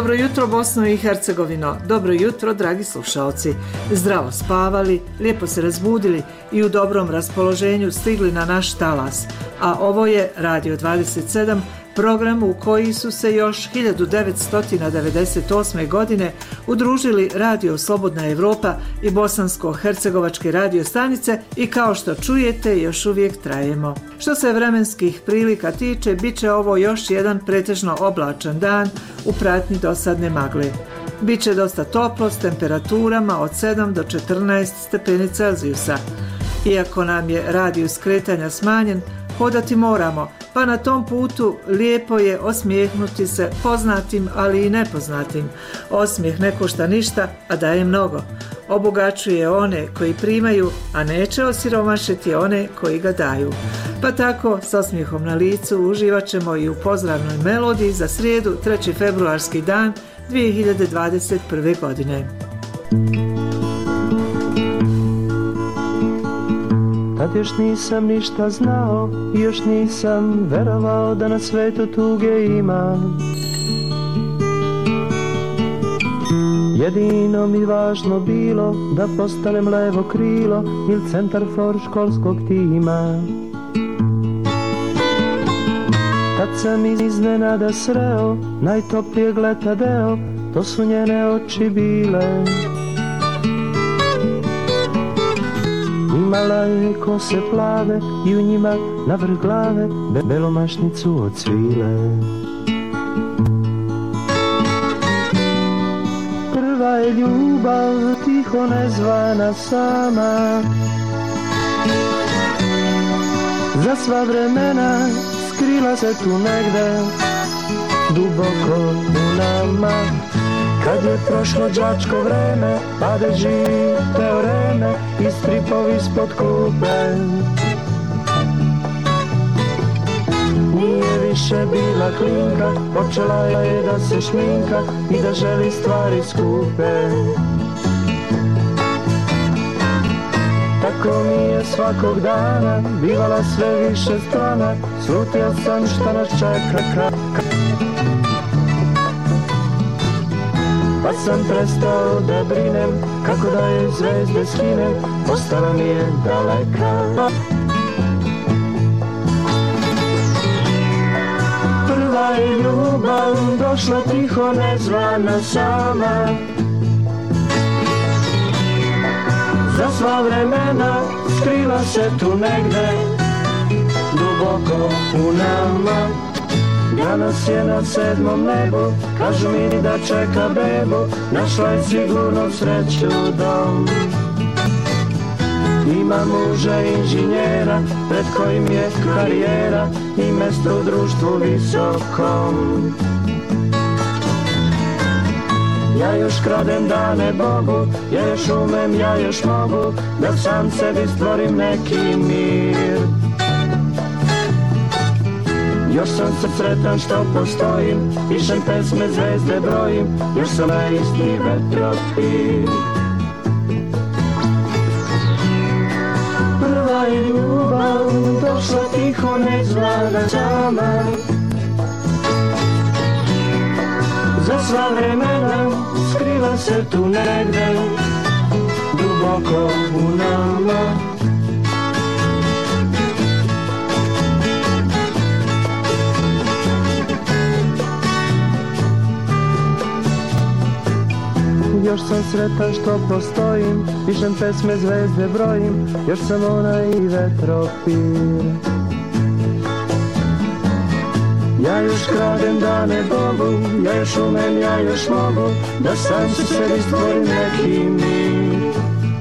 Dobro jutro Bosno i Hercegovino, dobro jutro dragi slušalci. Zdravo spavali, lijepo se razbudili i u dobrom raspoloženju stigli na naš talas. A ovo je Radio 27, program u koji su se još 1998. godine udružili Radio Slobodna Evropa i bosansko-hercegovačke radio stanice i kao što čujete još uvijek trajemo. Što se vremenskih prilika tiče, bit će ovo još jedan pretežno oblačan dan u pratnji dosadne magle. Biće dosta toplo s temperaturama od 7 do 14 stepeni Celzijusa. Iako nam je radijus kretanja smanjen, hodati moramo, pa na tom putu lijepo je osmijehnuti se poznatim, ali i nepoznatim. Osmijeh ne košta ništa, a daje mnogo. Obogaćuje one koji primaju, a neće osiromašiti one koji ga daju. Pa tako, s osmijehom na licu uživat ćemo i u pozdravnoj melodiji za srijedu, 3. februarski dan 2021. godine. Tad još nisam ništa znao i još nisam verovao da na svetu tuge ima. Jedino mi važno bilo da postanem levo krilo ili centar for školskog tima. Tad sam iznenada sreo najtoplijeg leta deo, to su njene oči bile. Imala je kose plave i u njima navrh glave belomašnicu od svile. Prva je ljubav tiho nezvana sama, za sva vremena skrila se tu negde duboko u nama. Kad je prošlo đačko vreme, pade živi teoreme i stripovi ispod klupe. Nije više bila klinka, počela je da se šminka i da želi stvari skupe. Tako mi je svakog dana bivala sve više strana, slutio sam šta nas čeka. Pa sam prestao da brinem kako da je zvezde skinem, ostala mi je daleka. Prva je ljubav došla tiho nezvana sama, za sva vremena skrila se tu negde duboko u nama. Danas je na 7. nebu, kažu mi da čeka bebu, našla je sigurno sreću dom. Ima muža inženjera, pred kojim je karijera i mesto u društvu visokom. Ja još kradem dane Bogu, ja još umem, ja još mogu, da sam sebi stvorim neki mir. Još sam se sretan što postojim, pišem pesme, zvezde brojim, još sam na isti vetropir. Prva je ljubav došla tiho nezvana sama, za sva vremena skrila se tu negde duboko u nama. Još sam sretan što postojim, pišem pesme, zvezde brojim, još sam onaj vetropir. Ja još kradem dane Bogu, ja još umem, ja još mogu, da sam se sebi stvorim neki mir.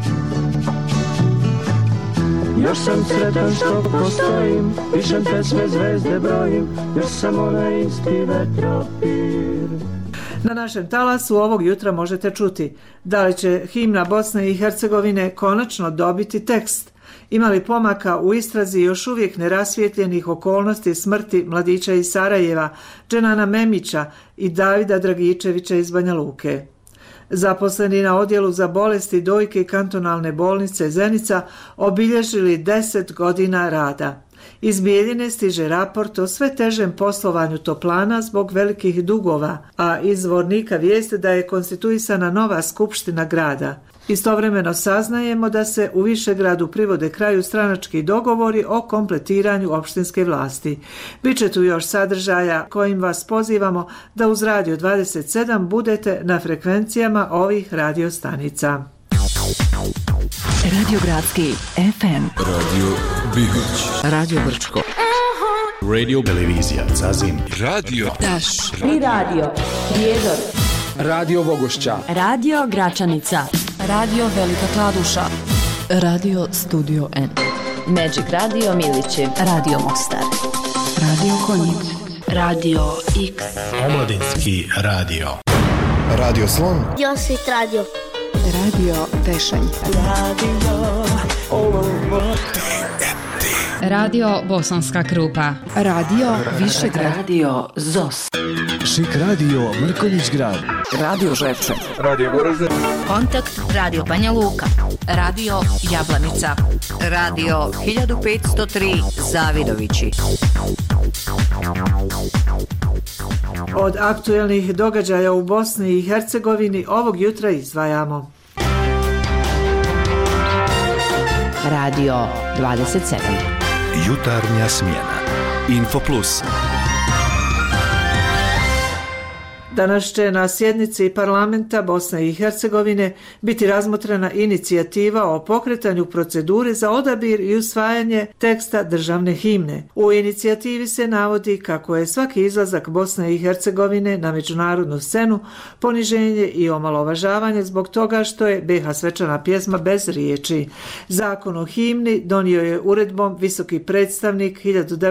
Još sam sretan što postojim, pišem pesme, zvezde brojim, još sam onaj isti vetropir. Na našem talasu ovog jutra možete čuti da li će himna Bosne i Hercegovine konačno dobiti tekst, ima li pomaka u istrazi još uvijek nerasvijetljenih okolnosti smrti mladića iz Sarajeva, Dženana Memića i Davida Dragičevića iz Banja Luke. Zaposleni na odjelu za bolesti dojke kantonalne bolnice Zenica obilježili 10 godina rada. Iz Bijeljine stiže raport o sve težem poslovanju toplana zbog velikih dugova, a iz Zvornika vijeste da je konstituisana nova skupština grada. Istovremeno saznajemo da se u Višegradu privode kraju stranački dogovori o kompletiranju opštinske vlasti. Biće tu još sadržaja kojim vas pozivamo da uz Radio 27 budete na frekvencijama ovih radiostanica. Radio Gradski FM, Radio Bihoć, Radio Brčko, Radio Televizija Zazin, Radio Daš, I Radio Prijedor, Radio Vogošća, Radio Gračanica, Radio Velika Kladuša, Radio Studio N, Magic Radio Milići, Radio Mostar, Radio Konjic, Radio X, Omladinski radio. Radio Slon, Josit Radio, Radio Tešanj, Radio Bosanska Krupa, Radio Višegrad, Radio ZOS, Šik Radio Mrkonjić Grad, Radio Ževče, Radio Goražde, Kontakt Radio Banja Luka, Radio Jablanica, Radio 1503 Zavidovići. Od aktuelnih događaja u Bosni i Hercegovini ovog jutra izdvajamo. Radio 27, Jutarnja smjena. Info Plus. Danas će na sjednici parlamenta Bosne i Hercegovine biti razmotrena inicijativa o pokretanju procedure za odabir i usvajanje teksta državne himne. U inicijativi se navodi kako je svaki izlazak Bosne i Hercegovine na međunarodnu scenu poniženje i omalovažavanje zbog toga što je BiH svečana pjesma bez riječi. Zakon o himni donio je uredbom visoki predstavnik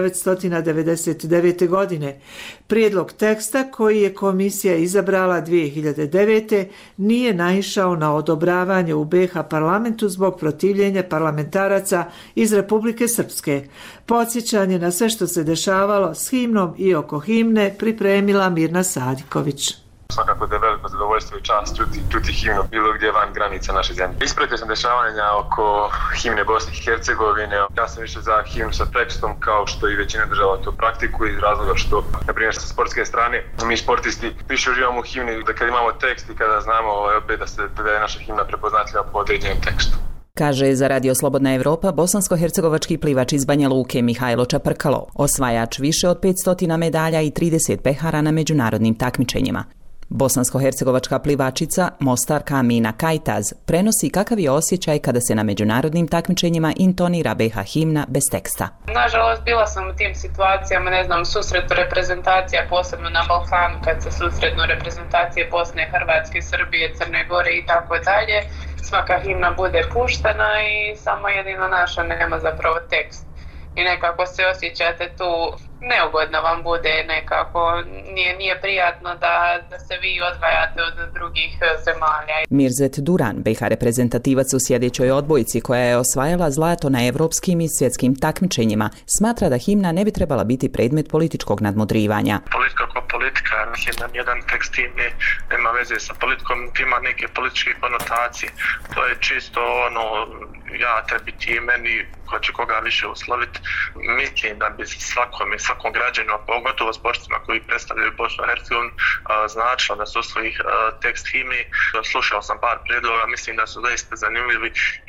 1999. godine. Prijedlog teksta koji je komisija izabrala 2009. nije naišao na odobravanje u BiH parlamentu zbog protivljenja parlamentaraca iz Republike Srpske. Podsjećanje na sve što se dešavalo s himnom i oko himne pripremila Mirna Sadiković. Svakako da je veliko zadovoljstvo i čast čuti himnu bilo gdje van granica naše zemlje. Ispratio sam dešavanja oko himne Bosne i Hercegovine. Ja sam više za himnu sa tekstom kao što i većina država to praktikuje iz razloga što, na primjer sa sportske strane, mi sportisti više uživamo u himni da kad imamo tekst i kada znamo opet da je naša himna prepoznatljiva po određenom tekstu. Kaže za Radio Slobodna Evropa bosansko-hercegovački plivač iz Banja Luke Mihajlo Čaprkalo, osvajač više od 500 medalja i 30 pehara na međunarodnim takmičenjima. Bosansko-hercegovačka plivačica Mostarka Amina Kajtaz prenosi kakav je osjećaj kada se na međunarodnim takmičenjima intonira BiH himna bez teksta. Nažalost, bila sam u tim situacijama, susretnu reprezentacija, posebno na Balkanu, kad se susretnu reprezentacije Bosne, Hrvatske, Srbije, Crne Gore i tako dalje. Svaka himna bude puštena i samo jedino naša nema zapravo tekst. I nekako se osjećate tu, neugodno vam bude, nekako nije prijatno da se vi odvajate od drugih zemalja. Mirzet Duran, BiH reprezentativac u sjedećoj odbojci koja je osvajala zlato na evropskim i svjetskim takmičenjima, smatra da himna ne bi trebala biti predmet političkog nadmudrivanja. Politika kao politika, jedan tekst himne nema veze sa politikom, ima neke političke konotacije. To je čisto ja tebi ti meni, ko će koga više usloviti. Mislim da bi svakom građaninu, pogotovo sportstvima koji predstavljaju Bosnu i Hercegovinu, značilo da su usvoji tekst himni. Slušao sam par prijedloga, mislim da su zaista zanimljivi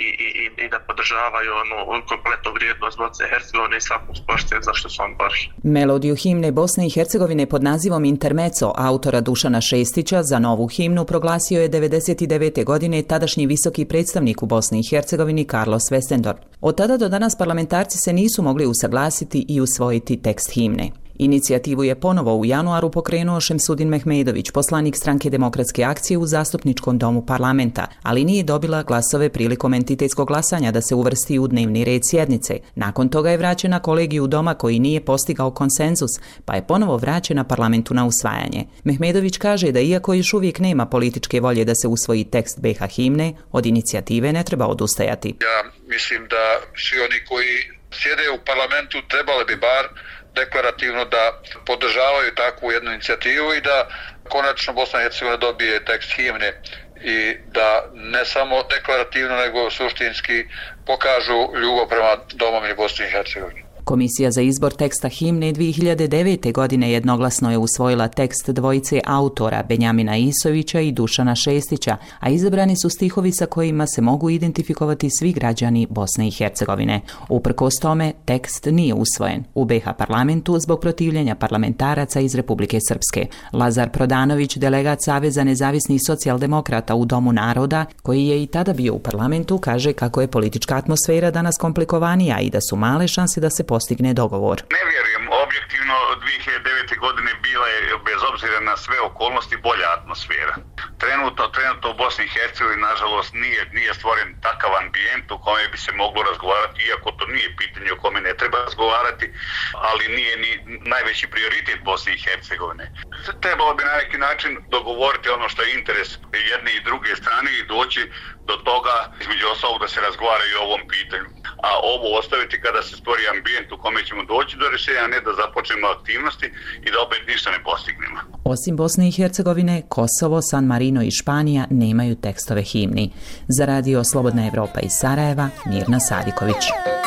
i da podržavaju kompletnu vrijednost Bosne i Hercegovine i svakog sportstva zašto su on borši. Melodiju himne Bosne i Hercegovine pod nazivom Intermezzo autora Dušana Šestića za novu himnu proglasio je 1999. godine tadašnji visoki predstavnik u Bosni i Hercegovini Carlos Westendorp. Od tada do danas parlamentarci se nisu mogli usaglasiti i usvojiti tekst himne. Inicijativu je ponovo u januaru pokrenuo Šemsudin Mehmedović, poslanik Stranke demokratske akcije u zastupničkom domu parlamenta, ali nije dobila glasove prilikom entitetskog glasanja da se uvrsti u dnevni red sjednice. Nakon toga je vraćena kolegiju doma koji nije postigao konsenzus, pa je ponovo vraćena parlamentu na usvajanje. Mehmedović kaže da iako još uvijek nema političke volje da se usvoji tekst BiH himne, od inicijative ne treba odustajati. Ja mislim da svi oni koji sjede u parlamentu trebali bi bar deklarativno da podržavaju takvu jednu inicijativu i da konačno Bosna i Hercegovina dobije tekst himne i da ne samo deklarativno nego suštinski pokažu ljubav prema domovini Bosne i Hercegovine. Komisija za izbor teksta himne 2009. godine jednoglasno je usvojila tekst dvojice autora Benjamina Isovića i Dušana Šestića, a izabrani su stihovi sa kojima se mogu identifikovati svi građani Bosne i Hercegovine. Uprkos tome, tekst nije usvojen u BiH parlamentu zbog protivljenja parlamentaraca iz Republike Srpske. Lazar Prodanović, delegat Saveza nezavisnih socijaldemokrata u Domu naroda, koji je i tada bio u parlamentu, kaže kako je politička atmosfera danas komplikovanija i da su male šanse da se postigne dogovor. Ne vjerujem, objektivno 2009. godine bila je, bez obzira na sve okolnosti, bolja atmosfera. Trenutno u Bosni i Hercegovini, nažalost, nije stvoren takav ambijent u kome bi se moglo razgovarati, iako to nije pitanje o kome ne treba razgovarati, ali nije ni najveći prioritet Bosne i Hercegovine. Trebalo bi na neki način dogovoriti ono što je interes jedne i druge strane i doći do toga, između ostalog, da se razgovara i o ovom pitanju. A ovo ostaviti kada se stvori ambijent u kome ćemo doći do rješenja, ne da započnemo aktivnosti i da opet ništa ne postignemo. Osim Bosne i Hercegovine, Kosovo, San Marino i Španija nemaju tekstove himni. Za Radio Slobodna Evropa iz Sarajeva, Mirna Sadiković.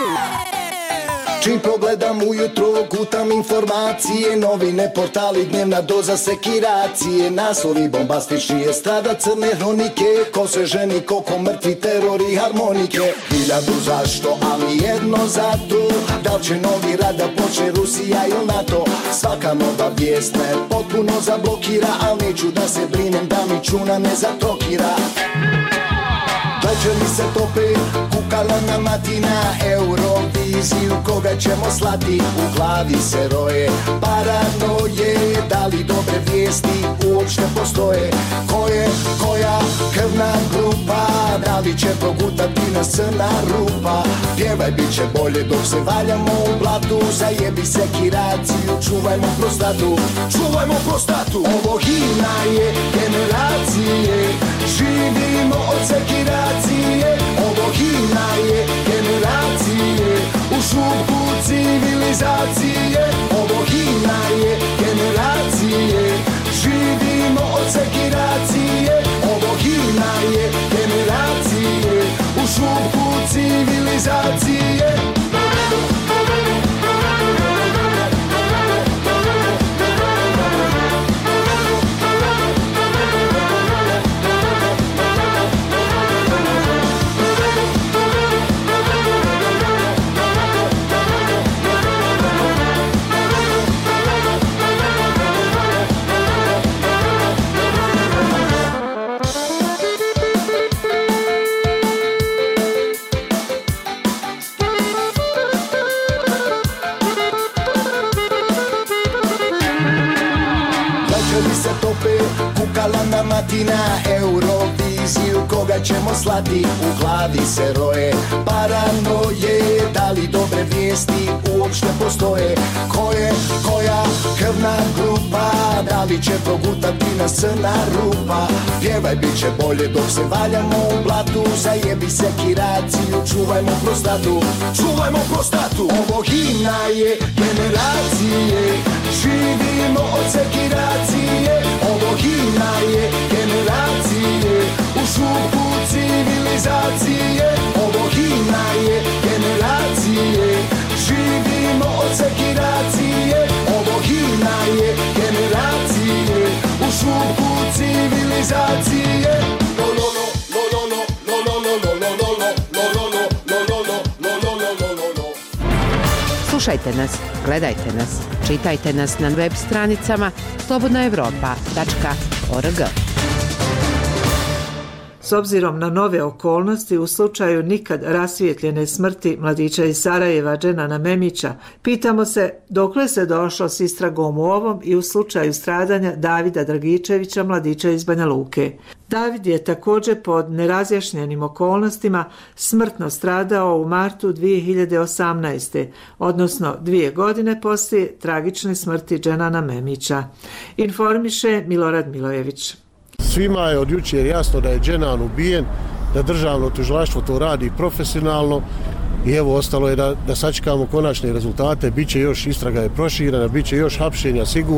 Čim progledam ujutro, gutam informacije, novine, portali, dnevna doza sekiracije, naslovi bombastični, estrada, crne hronike, ko se ženi, koliko mrtvi, teror i harmonike. Hiljadu zašto, ali jedno zato, da li će novi rat da počne Rusija ili NATO. Svaka nova vijest me potpuno zablokira, ali neću da se brinem da mi čuna ne zatrokira. Večeri se tope, kukalana matina, Euroviziju koga ćemo slati, u glavi se roje paranoje, da li dobre vijesti uopšte postoje, ko je koja krvna grupa, da li će progutati nas crna rupa, pjevaj bit će bolje dok se valjamo u blatu, zajebi sekiraciju, čuvajmo prostatu, čuvajmo prostatu. Ovo himna je generacije, živimo od sekiracije. Ovo himna je generacije, u šupku civilizacije. Ovo himna je generacije, živimo od sekiracije. Ovo himna je generacije, u šupku civilizacije. Kukalana matina, Euroviziju koga ćemo slati, u glavi se roje paranoje, da li dobre vijesti uopšte postoje, ko je koja krvna grupa, da li će progutati nas crna rupa, pjevaj bit će bolje dok se valjamo u blatu, zajebi sekiraciju, čuvajmo prostatu, čuvajmo prostatu. Ovo himna je generacije, živimo od sekiracije. Ovo himna je generacije, u šupku civilizacije. Ovo himna je generacije, živimo od sekiracije. Ovo himna je generacije, u šupku civilizacije. Slušajte nas, gledajte nas, čitajte nas na web stranicama slobodnaevropa.org. S obzirom na nove okolnosti u slučaju nikad rasvijetljene smrti mladića iz Sarajeva Dženana Memića, pitamo se dokle se došlo s istragom u ovom i u slučaju stradanja Davida Dragičevića, mladića iz Banja Luke. David je također pod nerazjašnjenim okolnostima smrtno stradao u martu 2018. odnosno 2 godine poslije tragične smrti Dženana Memića. Informiše Milorad Milojević. Svima je od jučer jasno da je Dženan ubijen, da državno tužilaštvo to radi profesionalno i evo ostalo je da sačekamo konačne rezultate, bit će još, istraga je proširena, bit će još hapšenja sigurno.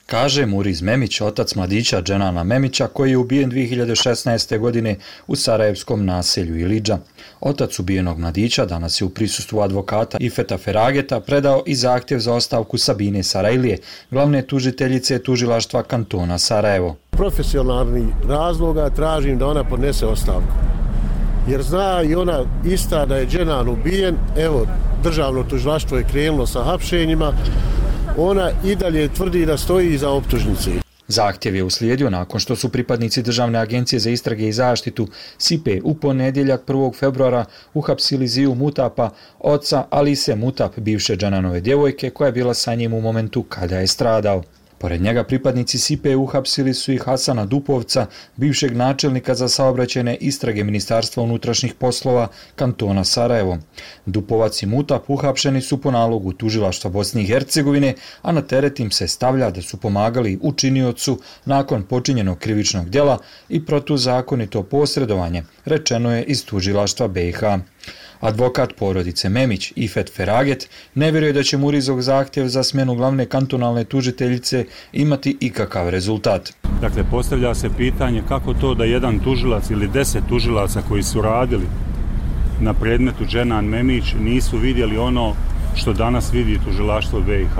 kaže Muriz Memić, otac mladića Dženana Memića, koji je ubijen 2016. godine u sarajevskom naselju Ilidža. Otac ubijenog mladića danas je u prisustvu advokata Ifeta Ferageta predao i zahtjev za ostavku Sabine Sarajlije, glavne tužiteljice tužilaštva kantona Sarajevo. Profesionalni razloga tražim da ona podnese ostavku. Jer zna i ona ista da je Dženan ubijen, evo, državno tužilaštvo je krenulo sa hapšenjima, ona i dalje tvrdi da stoji iza optužnice. Zahtjev je uslijedio nakon što su pripadnici Državne agencije za istrage i zaštitu SIPE u ponedjeljak 1. februara uhapsili Ziju Mutapa, oca Alise Mutap, bivše Dženanove djevojke, koja je bila sa njim u momentu kada je stradao. Pored njega pripadnici SIPE uhapsili su i Hasana Dupovca, bivšeg načelnika za saobraćajne istrage Ministarstva unutrašnjih poslova kantona Sarajevo. Dupovac i Mutap uhapšeni su po nalogu tužilaštva Bosne i Hercegovine, a na teret im se stavlja da su pomagali učiniocu nakon počinjenog krivičnog djela i protuzakonito posredovanje, rečeno je iz tužilaštva BiH. Advokat porodice Memić, Ifet Feraget, ne vjeruje da će Murizov zahtjev za smjenu glavne kantonalne tužiteljice imati ikakav rezultat. Dakle, postavlja se pitanje kako to da jedan tužilac ili 10 tužilaca koji su radili na predmetu Dženan Memić nisu vidjeli ono što danas vidi tužilaštvo BiH.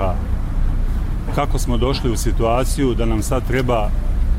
Kako smo došli u situaciju da nam sad treba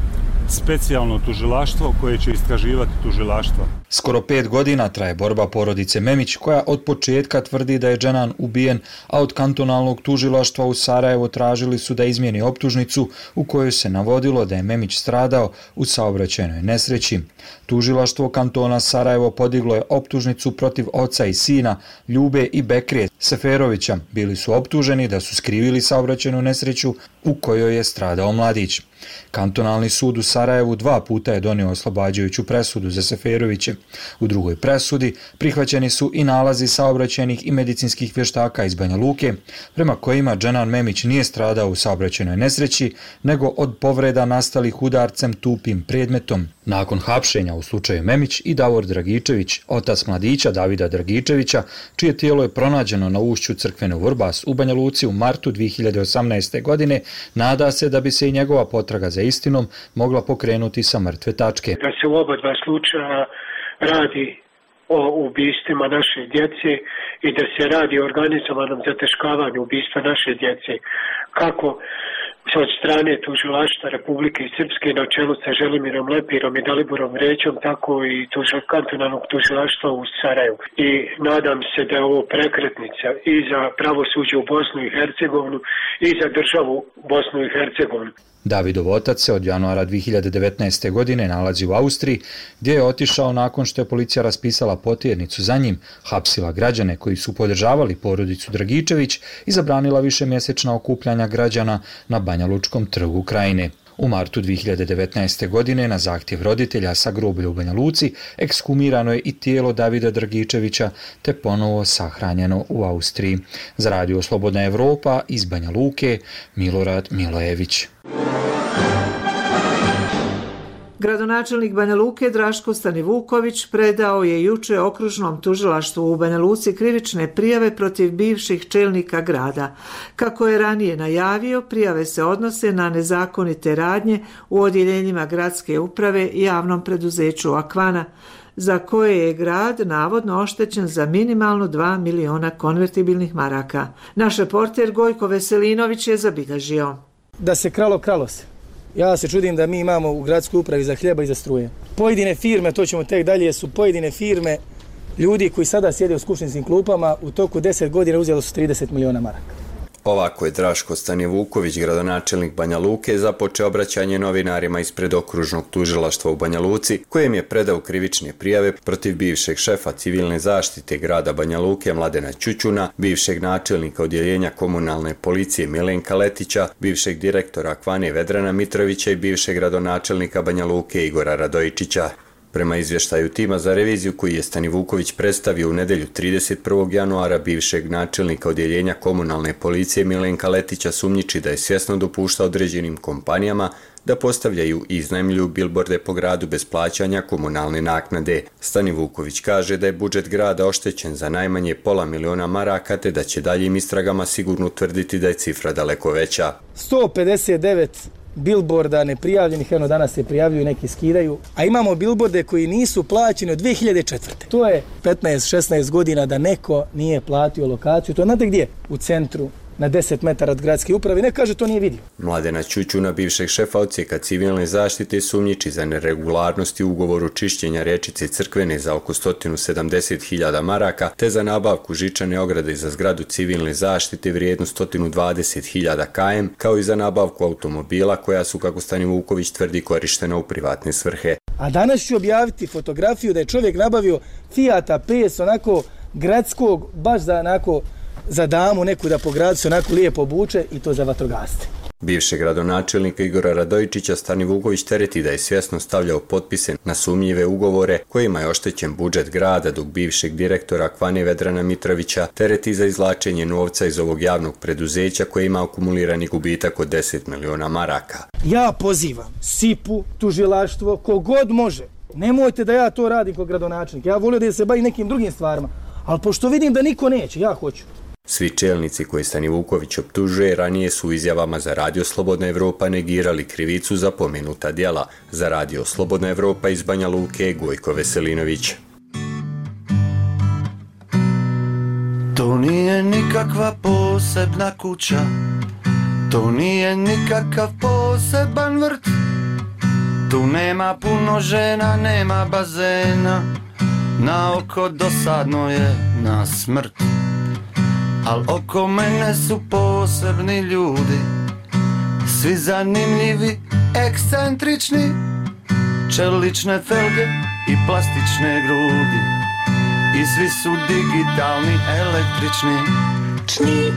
specijalno tužilaštvo koje će istraživati tužilaštvo. Skoro 5 godina traje borba porodice Memić, koja od početka tvrdi da je Dženan ubijen, a od kantonalnog tužilaštva u Sarajevo tražili su da izmijeni optužnicu u kojoj se navodilo da je Memić stradao u saobraćajnoj nesreći. Tužilaštvo kantona Sarajevo podiglo je optužnicu protiv oca i sina Ljube i Bekrije Seferovića. Bili su optuženi da su skrivili saobraćajnu nesreću u kojoj je stradao mladić. Kantonalni sud u Sarajevu 2 puta je donio oslobađajuću presudu za Seferoviće. U drugoj presudi prihvaćeni su i nalazi saobraćajnih i medicinskih vještaka iz Banja Luke, prema kojima Dženan Memić nije stradao u saobraćajnoj nesreći, nego od povreda nastalih udarcem tupim predmetom. Nakon hapšenja u slučaju Memić i Davor Dragičević, otac mladića Davida Dragičevića, čije tijelo je pronađeno na ušću crkvene Vrbas u Banja Luci u martu 2018. godine, nada se da bi se i njegova potraga za istinom mogla pokrenuti sa mrtve tačke. Da se u oba dva slučaja radi o ubistvima naše djece i da se radi o organizovanom zataškavanju ubistva naše djece, kako od strane tužilaštva Republike Srpske na čelu sa Želimirom Lepirom i Daliborom Vrećom, tako i kantonalnog tužilaštva u Sarajevu. I nadam se da je ovo prekretnica i za pravosuđe u Bosnu i Hercegovinu i za državu Bosnu i Hercegovinu. Davidov otac se od januara 2019. godine nalazi u Austriji, gdje je otišao nakon što je policija raspisala potjernicu za njim, hapsila građane koji su podržavali porodicu Dragičević i zabranila višemjesečna okupljanja građana na Banja Lučkom trgu Krajine. U martu 2019. godine na zahtjev roditelja sa groblja u Banja Luci ekshumirano je i tijelo Davida Dragičevića te ponovo sahranjeno u Austriji. Za Radio Slobodna Evropa iz Banja Luke, Milorad Milojević. Gradonačelnik Banja Luke Draško Stanivuković predao je juče okružnom tužilaštvu u Banja Luci krivične prijave protiv bivših čelnika grada. Kako je ranije najavio, prijave se odnose na nezakonite radnje u odjeljenjima gradske uprave i javnom preduzeću Akvana, za koje je grad navodno oštećen za minimalno 2 miliona konvertibilnih maraka. Naš reporter Gojko Veselinović je zabilježio. Da se kralo se. Ja se čudim da mi imamo u gradskoj upravi za hljeba i za struje. Pojedine firme, to ćemo tek dalje, su pojedine firme ljudi koji sada sjede u skupštinskim klupama u toku 10 godina uzeli su 30 miliona maraka. Ovako je Draško Stanivuković, gradonačelnik Banja Luke, započeo obraćanje novinarima ispred okružnog tužilaštva u Banja Luci, kojem je predao krivične prijave protiv bivšeg šefa civilne zaštite grada Banja Luke Mladena Ćućuna, bivšeg načelnika odjeljenja komunalne policije Milenka Letića, bivšeg direktora Akvane Vedrana Mitrovića i bivšeg gradonačelnika Banja Luke Igora Radojičića. Prema izvještaju tima za reviziju koji je Stanivuković predstavio u nedjelju 31. januara, bivšeg načelnika odjeljenja komunalne policije Milenka Letića sumnjiči da je svjesno dopuštao određenim kompanijama da postavljaju i iznajmljuju bilborde po gradu bez plaćanja komunalne naknade. Stani Vuković kaže da je budžet grada oštećen za najmanje $500.000 maraka, te da će daljim istragama sigurno utvrditi da je cifra daleko veća. 159 bilborda neprijavljenih, eno danas se prijavljuju, neki skidaju, a imamo bilborde koji nisu plaćeni od 2004. To je 15-16 godina da neko nije platio lokaciju. To znate gdje? U centru, na 10 metara od gradske uprave, ne kaže to nije vidio. Mladena Ćućuna, bivšeg šefa odsjeka civilne zaštite, sumnjiči za neregularnosti u ugovoru čišćenja rečice Crkvene za oko 170.000 maraka, te za nabavku žičane ograde za zgradu civilne zaštite vrijednu 120.000 km, kao i za nabavku automobila koja su, kako Stani Vuković tvrdi, korištena u privatne svrhe. A danas ću objaviti fotografiju da je čovjek nabavio Fiata 5 onako gradskog, baš za onako za damu neku da po gradu se onako lijepo obuče, i to za vatrogasce. Bivšeg gradonačelnika Igora Radojičića Stani Vuković tereti da je svjesno stavljao potpise na sumnjive ugovore kojima je oštećen budžet grada, dok bivšeg direktora Kvane Vedrana Mitrovića tereti za izvlačenje novca iz ovog javnog preduzeća koje ima akumulirani gubitak od 10 miliona maraka. Ja pozivam SIP-u, tužilaštvo, kogod može. Nemojte da ja to radim kao gradonačelnik. Ja volio da se bavim nekim drugim stvarima, ali pošto vidim da niko neće, ja hoću. Svi čelnici koje Stani Vuković optužuje ranije su u izjavama za Radio Slobodna Evropa negirali krivicu za pomenuta djela. Za Radio Slobodna Evropa iz Banja Luke, Gojko Veselinović. To nije nikakva posebna kuća, to nije nikakav poseban vrt, tu nema puno žena, nema bazena, na oko dosadno je na smrt. Al oko mene su posebni ljudi, svi zanimljivi, ekscentrični, čelične felge i plastične grudi, i svi su digitalni, električni. Čni.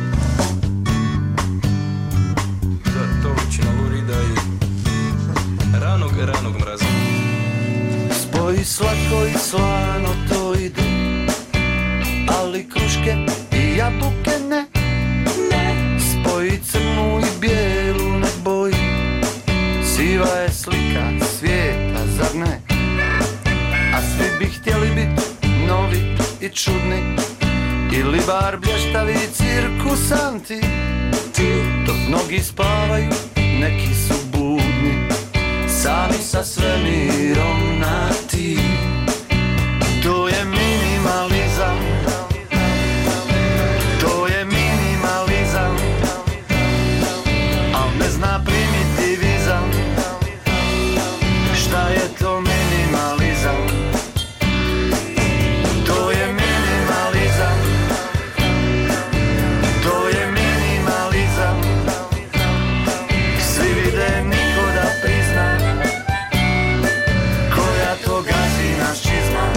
To većina lurida i ranog mraza. Spoji slatko i slano to ide, ali kruške i jabuke ne. Spoji crnu i bijelu ne boji, siva je slika svijeta, zar ne? A svi bi htjeli biti novi i čudni, ili bar blještavi cirkusanti. Dok mnogi spavaju, neki su budni, sami sa svemirom na ti. To je minimalizam, to je minimalizam, al ne zna primitivizam. Šta je to minimalizam? To je minimalizam, to je minimalizam. Svi vide, niko da prizna, koja to gazi naš čizma.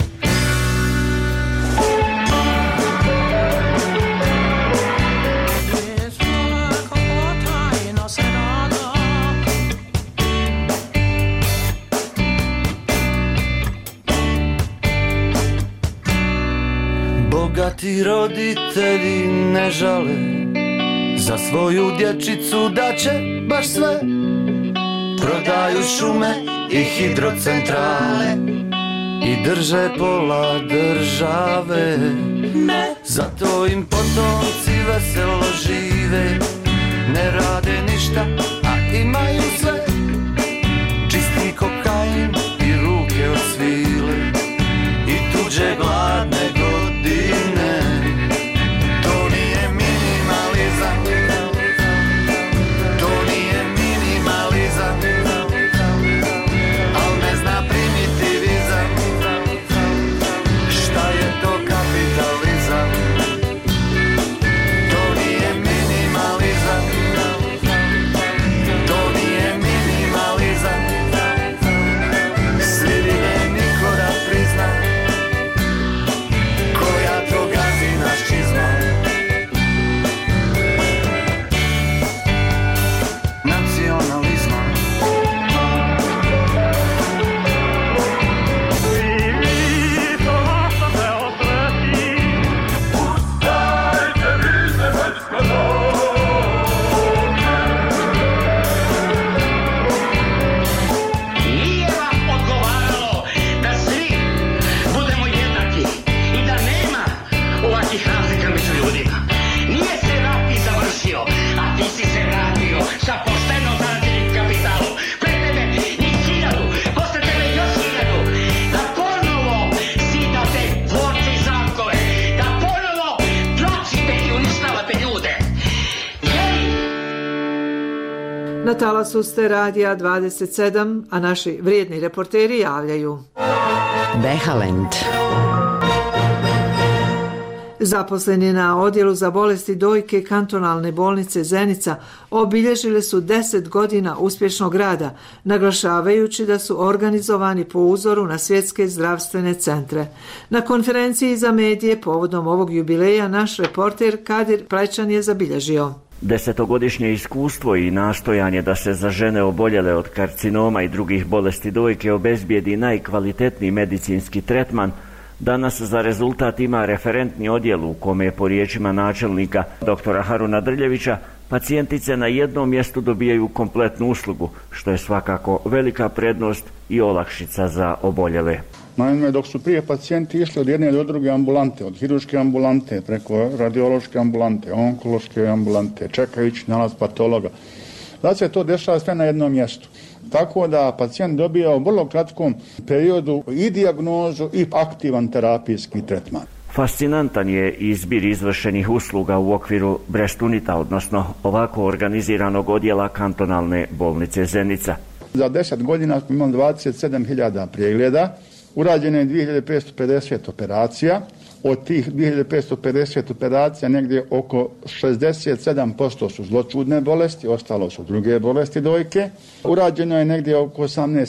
Bogati roditelji ne žale, za svoju dječicu daće baš sve. Prodaju šume i hidrocentrale i drže pola države. Zato im potomci veselo žive, ne rade ništa, a imaju sve. Čisti kokain i ruke od svile i tuđe gladne godine. To nije minimalizam, to nije minimalizam, al ne zna primitivizam. Šta je to kapitalizam? To nije minimalizam, to nije minimalizam. Svi vide, niko da prizna, Na talasu ste Radija 27, a naši vrijedni reporteri javljaju. Behalend. Zaposleni na odjelu za bolesti dojke kantonalne bolnice Zenica obilježili su 10 godina uspješnog rada, naglašavajući da su organizovani po uzoru na svjetske zdravstvene centre. Na konferenciji za medije povodom ovog jubileja naš reporter Kadir Plećan je zabilježio. 10-godišnje iskustvo i nastojanje da se za žene oboljele od karcinoma i drugih bolesti dojke obezbijedi najkvalitetniji medicinski tretman danas za rezultat ima referentni odjel u kome po riječima načelnika dr. Haruna Drljevića pacijentice na jednom mjestu dobijaju kompletnu uslugu, što je svakako velika prednost i olakšica za oboljele. Naime, dok su prije pacijenti išli od jedne do druge ambulante, od hirurške ambulante, preko radiološke ambulante, onkološke ambulante, čekajući nalaz patologa, da se to dešava sve na jednom mjestu. Tako da pacijent dobija u vrlo kratkom periodu i dijagnozu i aktivan terapijski tretman. Fascinantan je izbir izvršenih usluga u okviru Breast Unita, odnosno ovako organiziranog odjela kantonalne bolnice Zenica. Za 10 godina smo imali 27.000 pregleda, urađeno je 2550 operacija. Od tih 2550 operacija negdje oko 67% su zloćudne bolesti, ostalo su druge bolesti dojke. Urađeno je negdje oko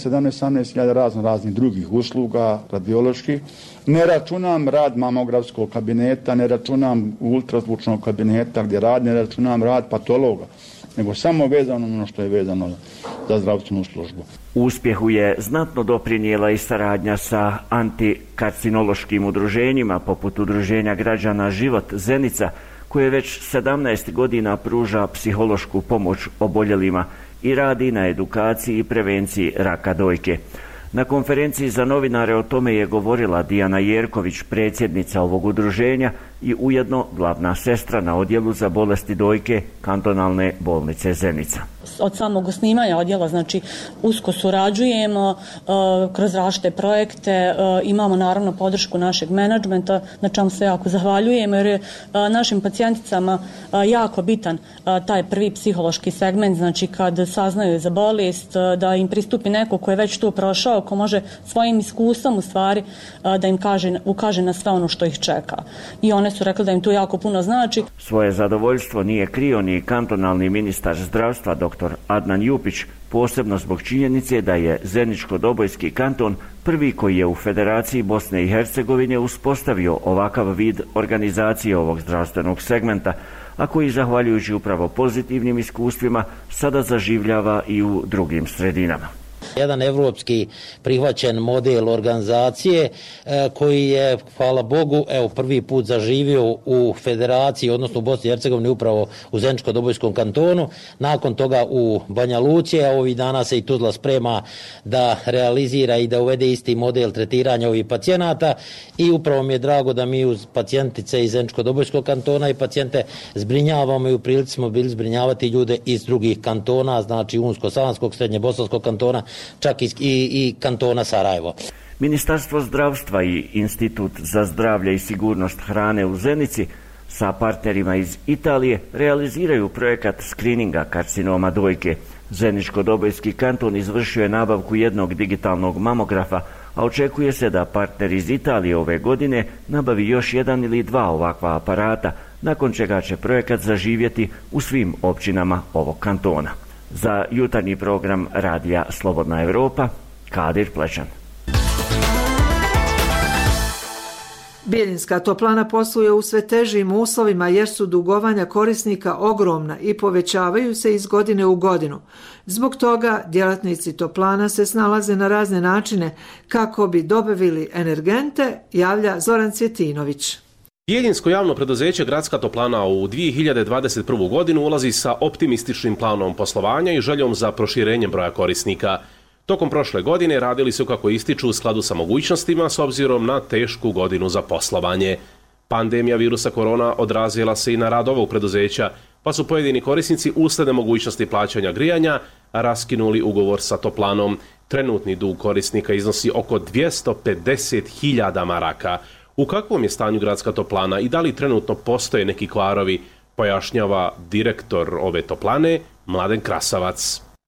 17.000 raznih drugih usluga radioloških. Ne računam rad mamografskog kabineta, ne računam ultrazvučnog kabineta gdje rad, ne računam rad patologa, nego samo vezano ono što je vezano za zdravstvenu službu. Uspjehu je znatno doprinijela i saradnja sa antikarcinološkim udruženjima poput Udruženja građana Život Zenica, koje već 17 godina pruža psihološku pomoć oboljelima i radi na edukaciji i prevenciji raka dojke. Na konferenciji za novinare o tome je govorila Dijana Jerković, predsjednica ovog udruženja i ujedno glavna sestra na odjelu za bolesti dojke kantonalne bolnice Zenica. Od samog osnivanja odjela, znači, usko surađujemo kroz različite projekte, imamo naravno podršku našeg menadžmenta, na čemu se jako zahvaljujemo, jer je našim pacijenticama jako bitan taj prvi psihološki segment, znači kad saznaju za bolest, da im pristupi neko ko je već to prošao, ko može svojim iskustvom u stvari da im ukaže na sve ono što ih čeka. I one su rekli da im to jako puno znači. Svoje zadovoljstvo nije krio ni kantonalni ministar zdravstva dr. Adnan Jupić, posebno zbog činjenice da je Zeničko-Dobojski kanton prvi koji je u Federaciji Bosne i Hercegovine uspostavio ovakav vid organizacije ovog zdravstvenog segmenta, a koji zahvaljujući upravo pozitivnim iskustvima sada zaživljava i u drugim sredinama. Jedan evropski prihvaćen model organizacije koji je, hvala Bogu, prvi put zaživio u Federaciji, odnosno u Bosni i Hercegovini, upravo u Zeničko-Dobojskom kantonu. Nakon toga u Banja Luci, a ovih dana se i Tuzla sprema da realizira i da uvede isti model tretiranja ovih pacijenata i upravo mi je drago da mi uz pacijentice iz Zeničko-Dobojskog kantona i pacijente zbrinjavamo i u prilici smo bili zbrinjavati ljude iz drugih kantona, znači Unsko-Sanskog, Srednje-Bosanskog kantona, čak i kantona Sarajevo. Ministarstvo zdravstva i Institut za zdravlje i sigurnost hrane u Zenici sa partnerima iz Italije realiziraju projekat skrininga karcinoma dojke. Zeničko-Dobojski kanton izvršio je nabavku jednog digitalnog mamografa, a očekuje se da partner iz Italije ove godine nabavi još jedan ili dva ovakva aparata, nakon čega će projekat zaživjeti u svim općinama ovog kantona. Za jutarnji program Radija Slobodna Evropa, Kadir Plećan. Bijeljinska toplana posluje u sve težim uslovima jer su dugovanja korisnika ogromna i povećavaju se iz godine u godinu. Zbog toga djelatnici toplana se snalaze na razne načine kako bi dobavili energente, javlja Zoran Cvjetinović. Bijeljinsko javno preduzeće Gradska toplana u 2021. godinu ulazi sa optimističnim planom poslovanja i željom za proširenjem broja korisnika. Tokom prošle godine radili su, kako ističu, u skladu sa mogućnostima s obzirom na tešku godinu za poslovanje. Pandemija virusa korona odrazila se i na rad ovog preduzeća, pa su pojedini korisnici usled nemogućnosti plaćanja grijanja raskinuli ugovor sa toplanom. Trenutni dug korisnika iznosi oko 250.000 maraka. U kakvom je stanju Gradska toplana i da li trenutno postoje neki kvarovi, pojašnjava direktor ove toplane Mladen Krasavac.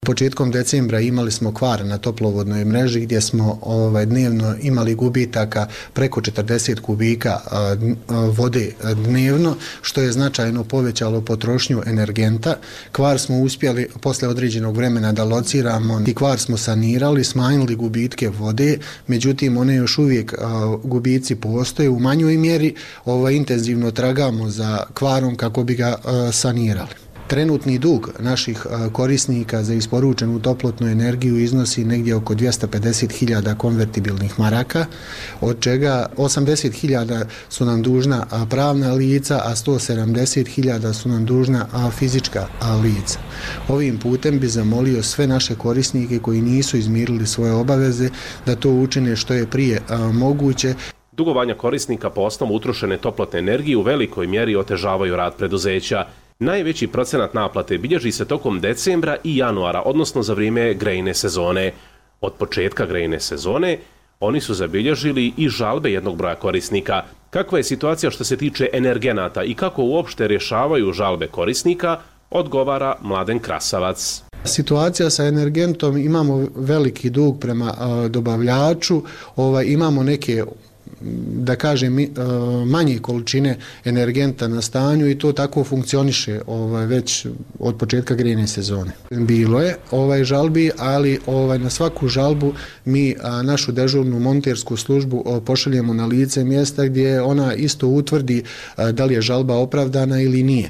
Početkom decembra imali smo kvar na toplovodnoj mreži gdje smo dnevno imali gubitaka preko 40 kubika vode dnevno, što je značajno povećalo potrošnju energenta. Kvar smo uspjeli posle određenog vremena da lociramo i kvar smo sanirali, smanjili gubitke vode, međutim one još uvijek gubici postoje u manjoj mjeri, intenzivno tragamo za kvarom kako bi ga sanirali. Trenutni dug naših korisnika za isporučenu toplotnu energiju iznosi negdje oko 250.000 konvertibilnih maraka, od čega 80.000 su nam dužna pravna lica, a 170.000 su nam dužna fizička lica. Ovim putem bi zamolio sve naše korisnike koji nisu izmirili svoje obaveze da to učine što je prije moguće. Dugovanja korisnika po osnovu utrošene toplotne energije u velikoj mjeri otežavaju rad preduzeća. Najveći procenat naplate bilježi se tokom decembra i januara, odnosno za vrijeme grejne sezone. Od početka grejne sezone oni su zabilježili i žalbe jednog broja korisnika. Kakva je situacija što se tiče energenata i kako uopšte rješavaju žalbe korisnika, odgovara Mladen Krasavac. Situacija sa energentom, imamo veliki dug prema dobavljaču, imamo neke, da kažem, manje količine energenta na stanju i to tako funkcioniše već od početka grejne sezone. Bilo je žalbi, ali na svaku žalbu mi našu dežurnu montersku službu pošaljemo na lice mjesta gdje ona isto utvrdi da li je žalba opravdana ili nije.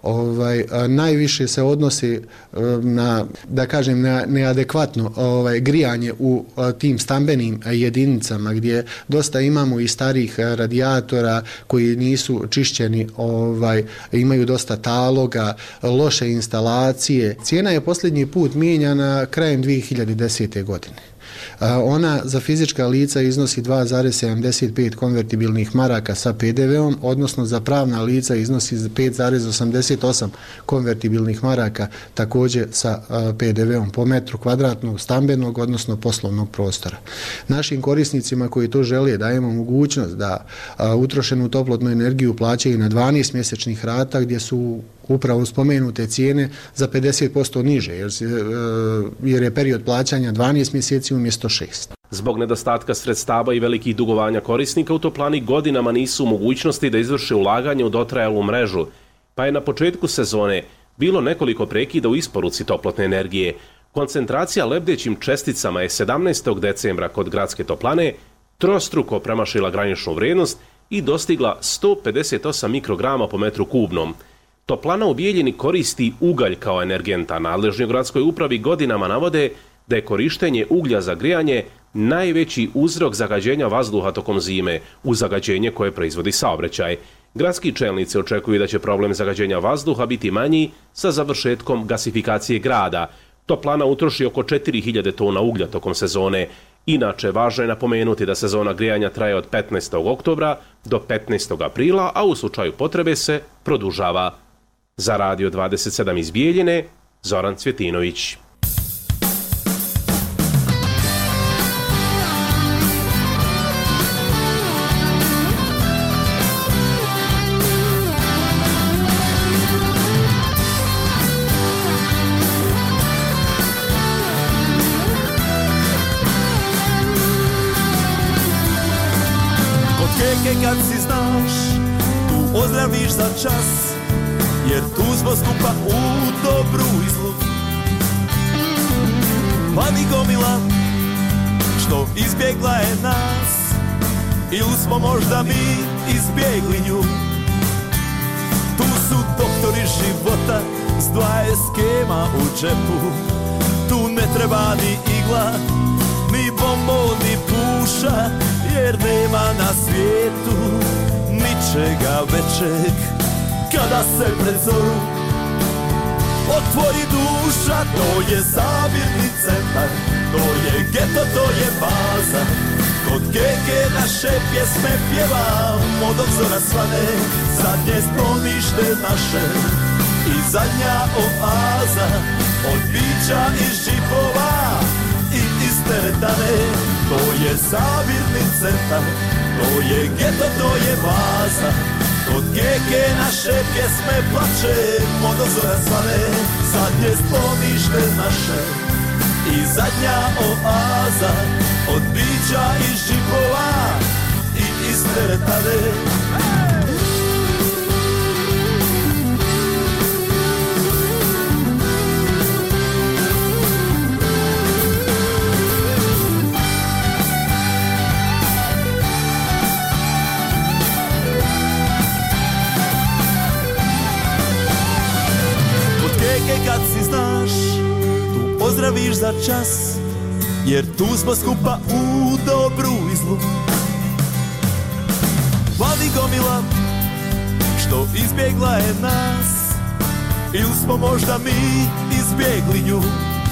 Najviše se odnosi na, da kažem, na neadekvatno grijanje u tim stambenim jedinicama gdje dosta imamo i starih radijatora koji nisu čišćeni, imaju dosta taloga, loše instalacije. Cijena je posljednji put mijenjana krajem 2010. godine. Ona za fizička lica iznosi 2,75 konvertibilnih maraka sa PDV-om, odnosno za pravna lica iznosi 5,88 konvertibilnih maraka također sa PDV-om po metru kvadratnog stambenog, odnosno poslovnog prostora. Našim korisnicima koji to žele dajemo mogućnost da utrošenu toplotnu energiju plaćaju na 12 mjesečnih rata gdje su upravo spomenute cijene za 50% niže, jer je period plaćanja 12 mjeseci umjesto 6. Zbog nedostatka sredstava i velikih dugovanja korisnika u toplani godinama nisu u mogućnosti da izvrše ulaganje u dotrajalu mrežu, pa je na početku sezone bilo nekoliko prekida u isporuci toplotne energije. Koncentracija lebdećim česticama je 17. decembra kod gradske toplane trostruko premašila graničnu vrijednost i dostigla 158 mikrograma po metru kubnom. Toplana u Bijeljini koristi ugalj kao energenta. Nadležni u gradskoj upravi godinama navode da je korištenje uglja za grijanje najveći uzrok zagađenja vazduha tokom zime, uz zagađenje koje proizvodi saobraćaj. Gradski čelnici očekuju da će problem zagađenja vazduha biti manji sa završetkom gasifikacije grada. Toplana utroši oko 4000 tona uglja tokom sezone. Inače, važno je napomenuti da sezona grijanja traje od 15. oktobra do 15. aprila, a u slučaju potrebe se produžava. Za Radio 27 iz Bijeljine, Zoran Cvjetinović. Kod keke kad si znaš, tu ozdraviš za čas, jer tu smo skupa u dobru i zlu. Pa ni gomila što izbjegla je nas, ili smo možda mi izbjegli nju. Tu su doktori života s 20 skema u džepu. Tu ne treba ni igla, ni bombon, ni puša, jer nema na svijetu ničega većeg. Kada se pred zoru otvori duša, to je zabirni centar, to je geto, to je baza. Kod keke naše pjesme pjevamo dok zora svane, zadnje sklonište naše i zadnja oaza. Od bića iz džipova i iz teretane, to je zabirni centar, to je geto, to je baza. Kod keke naše pjesme plačemo do zora svane, zadnje spomnište naše i zadnja oaza od bića iz džipova i iz teretane. Kad si znaš, tu pozdraviš za čas, jer tu smo skupa u dobru i zlu. Vadi gomila, što izbjegla je nas, ili smo možda mi izbjegli nju.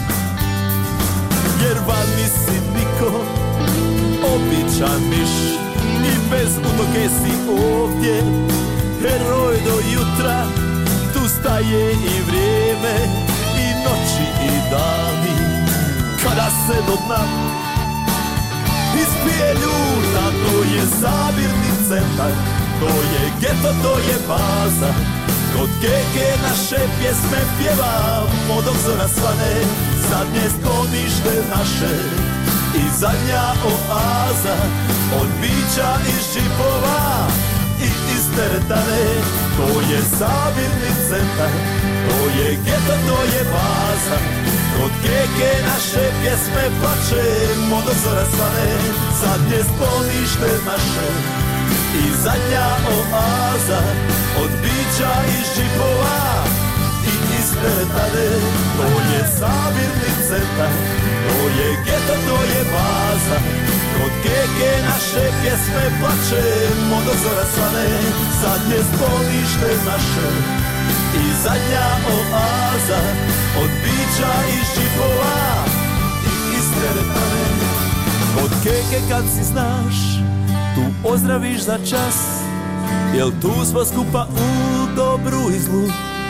Jer van nisi niko, običan miš, i bez utoke si ovdje, heroj do jutra. Tu staje i vrijeme, i noći i dani, kada se do dna ispije ljuta. To je sabirni centar, to je geto, to je baza. Kod keke naše pjesme pjevamo dok zora svane, zadnje sklonište naše i zadnja oaza od bića iz džipova i iz teretane. To je sabirni centar, to je geto, to je baza. Kod keke naše pjesme plačemo do zora svane, zadnje sklonište naše i zadnja oaza od bića iz džipova i iz teretane. To je sabirni centar, to je geto, to je baza. Kod keke naše pjesme plačemo do zora svane, zadnje sklonište naše i zadnja oaza od bića iz džipova i iz teretane. Kod keke kad si znaš, tu ozdraviš za čas, jel tu smo skupa u dobru i zlu.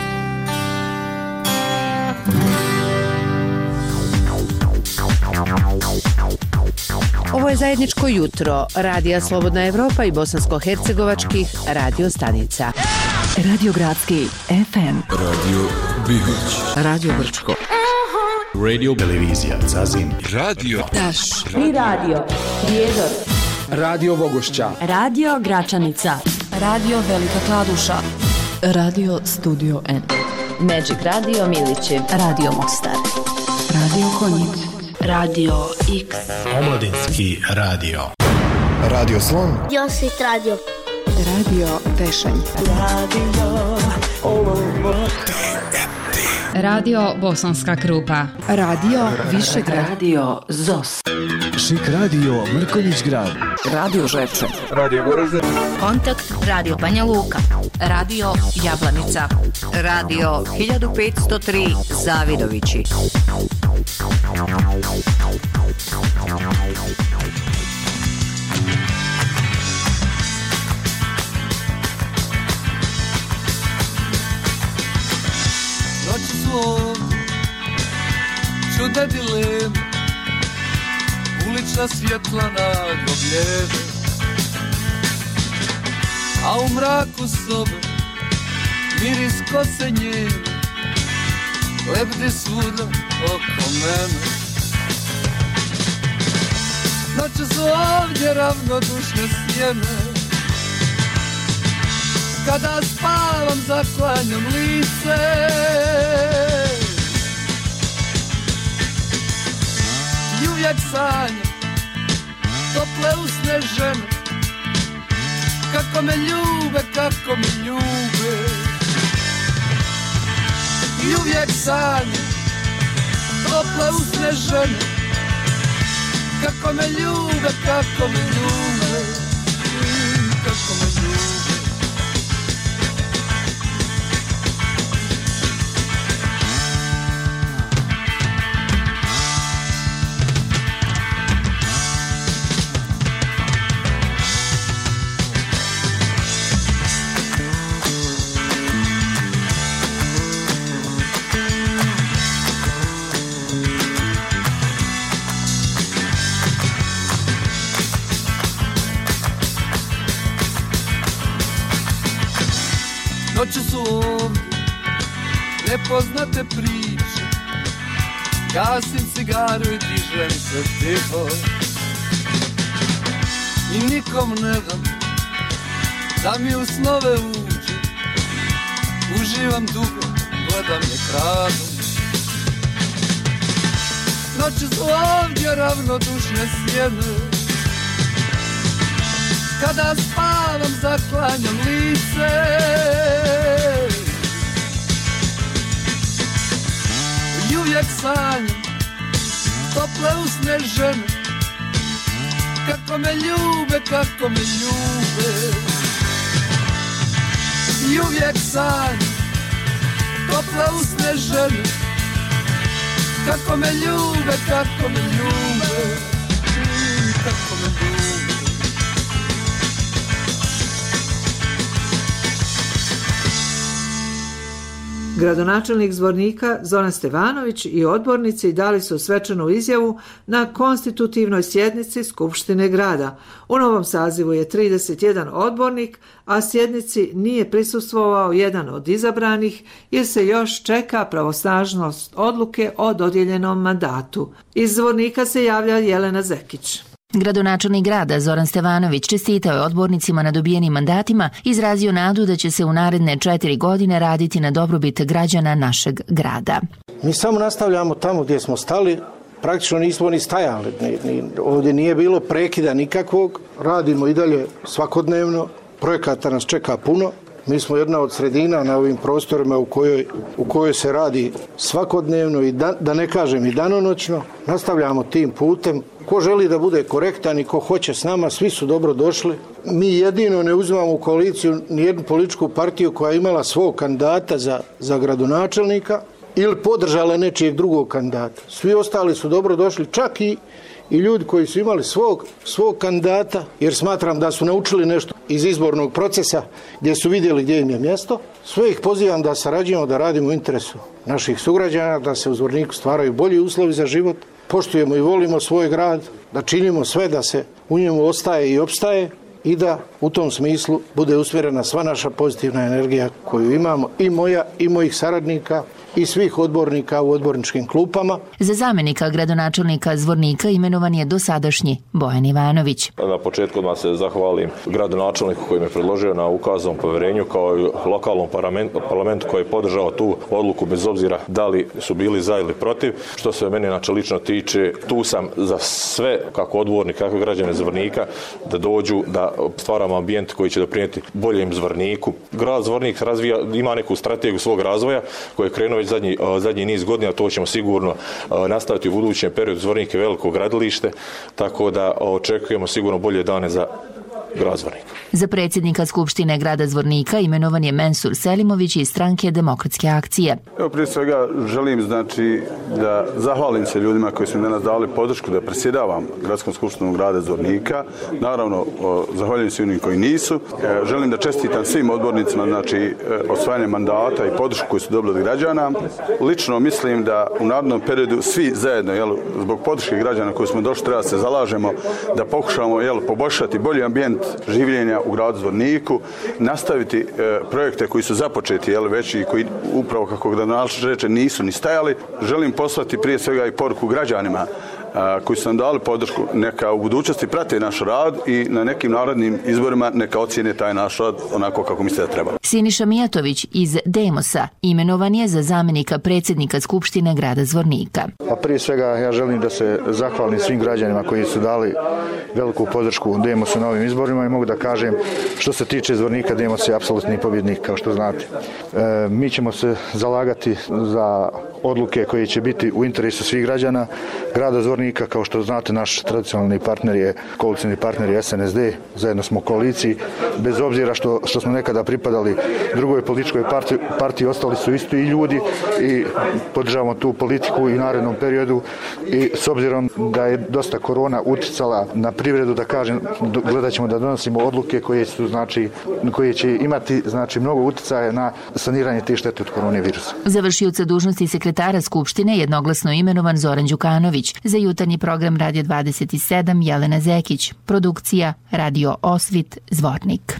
Ovo je zajedničko jutro Radija Slobodna Evropa i bosansko-hercegovačkih radio stanica. Radio Gradski FM, Radio Bihać, Radio Brčko, Radio Televizija Zazin, Radio Taš i Radio Prijedor, Radio Vogošća, Radio Gračanica, Radio Velika Kladuša, Radio Studio N, Magic Radio Miliće, Radio Mostar, Radio Konjic, Radio X, Omladinski radio, Radio Slon, Josit Radio, Radio Tešanj, Radio Bosanska Krupa, Radio Višegrad, Radio ZOS, Šik Radio Mrkonjić Grad, Radio Žepče, Radio Goražde, Kontakt Radio Banja Luka, Radio Jablanica, Radio 1503 Zavidovići. Noći su ovdje, čudne dileme, ulična svjetla nagobljene, a u mraku sobe miris kose njene lebdi svuda oko mene. Noći su ovdje ravnodušne sjene, kada spavam zaklanjam lice. I uvijek sanjam tople usne žene, kako me ljube, kako me ljube. I uvijek sanjam tople usne žene, kako me ljube, kako me ljube, kako me ljube. Noći su ovdje nepoznate priče, gasim cigaru i dižem se tiho i nikom ne dam da mi u snove uđe. Uživam dugo, gledam ekradom. Noći su ovdje ravnodušne sjene, kada spavam zaklanjam lice. I uvijek sanjam tople usne žene, kako me ljube, kako me ljube. I uvijek sanjam tople usne žene, kako me ljube, kako me ljube, kako me ljube. Gradonačelnik Zvornika Zoran Stevanović i odbornici dali su svečanu izjavu na konstitutivnoj sjednici Skupštine grada. U novom sazivu je 31 odbornik, a sjednici nije prisustvovao jedan od izabranih jer se još čeka pravosnažnost odluke o dodijeljenom mandatu. Iz Zvornika se javlja Jelena Zekić. Gradonačelnik grada Zoran Stevanović čestitao je odbornicima na dobijenim mandatima, izrazio nadu da će se u naredne 4 godine raditi na dobrobit građana našeg grada. Mi samo nastavljamo tamo gdje smo stali, praktično nismo ni stajali, ovdje nije bilo prekida nikakvog, radimo i dalje svakodnevno, projekata nas čeka puno. Mi smo jedna od sredina na ovim prostorima u kojoj se radi svakodnevno i da ne kažem i danonoćno. Nastavljamo tim putem. Ko želi da bude korektan i ko hoće s nama, svi su dobro došli. Mi jedino ne uzimamo u koaliciju nijednu političku partiju koja je imala svog kandidata za gradonačelnika ili podržala nečijeg drugog kandidata. Svi ostali su dobro došli, čak i ljudi koji su imali svog kandidata, jer smatram da su naučili nešto iz izbornog procesa gdje su vidjeli gdje im je mjesto. Sve ih pozivam da sarađujemo, da radimo u interesu naših sugrađana, da se u Zvorniku stvaraju bolji uslovi za život, poštujemo i volimo svoj grad, da činimo sve da se u njemu ostaje i opstaje i da u tom smislu bude usmjerena sva naša pozitivna energija koju imamo, i moja i mojih saradnika i svih odbornika u odborničkim klupama. Za zamjenika gradonačelnika Zvornika imenovan je dosadašnji Bojan Ivanović. Na početku odmah se zahvalim gradonačelniku koji me predložio na ukaznom povjerenju, kao i lokalnom parlamentu koji je podržao tu odluku bez obzira da li su bili za ili protiv. Što se mene lično tiče, tu sam za sve, kako odbornik, kako građane Zvornika, da dođu, da stvaramo ambijent koji će doprinijeti boljem Zvorniku. Grad Zvornik ima neku strategiju svog razvoja koji je krenuo već zadnji niz godina, to ćemo sigurno nastaviti u budućem periodu. Zvornik je veliko gradilište, tako da očekujemo sigurno bolje dane za grad Zvornik. Za predsjednika Skupštine grada Zvornika imenovan je Mensur Selimović iz stranke Demokratske akcije. Evo, prije svega želim da zahvalim se ljudima koji su mi danas dali podršku da predsjedavam gradskom skupštinom grada Zvornika. Naravno, zahvaljujem se onim koji nisu. Želim da čestitam svim odbornicima, osvajanje mandata i podršku koju su dobili od građana. Lično mislim da u narednom periodu svi zajedno, zbog podrške građana koji smo došli, treba se zalažemo da pokušamo poboljšati bolji ambijent življenja u gradu Zvorniku, nastaviti projekte koji su započeti već i koji upravo, kako gradonačelnik reče, nisu ni stajali. Želim poslati prije svega i poruku građanima koji su nam dali podršku, neka u budućnosti prate naš rad i na nekim narodnim izborima neka ocijene taj naš rad onako kako misle da treba. Siniša Mijatović iz Demosa imenovan je za zamjenika predsjednika Skupštine grada Zvornika. A prije svega ja želim da se zahvalim svim građanima koji su dali veliku podršku Demosu na ovim izborima i mogu da kažem, što se tiče Zvornika, Demos je apsolutni pobjednik, kao što znate. Mi ćemo se zalagati za odluke koje će biti u interesu svih građana grada Zvornika. Kao što znate, naš tradicionalni partner je, koalicijni partner je SNSD, zajedno smo u koaliciji, bez obzira što smo nekada pripadali drugoj političkoj partiji, ostali su isti i ljudi i podržavamo tu politiku i u narednom periodu, i s obzirom da je dosta korona utjecala na privredu, da kažem, gledat ćemo da donosimo odluke koje će imati mnogo utjecaja na saniranje tih štete od koronavirusa. Završioca dužnosti sekretara Skupštine jednoglasno imenovan Zoran Đukanović, za jutarnji program Radio 27 Jelena Zekić, produkcija Radio Osvit Zvornik.